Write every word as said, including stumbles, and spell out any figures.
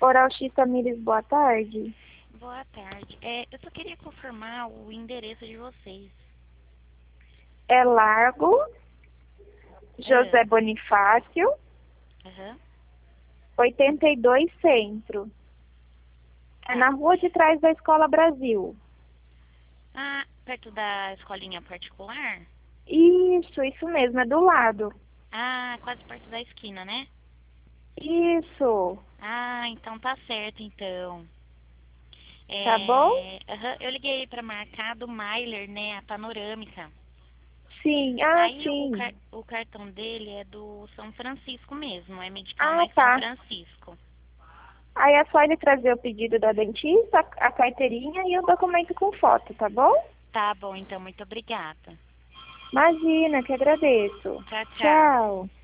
Oral X Tamires, boa tarde. Boa tarde. É, eu só queria confirmar o endereço de vocês. É Largo José É. Bonifácio, Aham. oitenta e dois Centro. É na Tá. rua de trás da Escola Brasil. Ah, perto da escolinha particular? Isso, isso mesmo, é do lado. Ah, quase perto da esquina, né? Isso, Ah, então tá certo, então. tá bom? É, aham, eu liguei pra marcar do Myler, né? A panorâmica. Sim, ah, Aí o, sim. car- o cartão dele é do São Francisco mesmo, é Medical Ah, mais São tá. Francisco. Aí é só ele trazer o pedido da dentista, a carteirinha e o documento com foto, tá bom? Tá bom, então, muito obrigada. Imagina, que agradeço. Tchau, tchau. Tchau.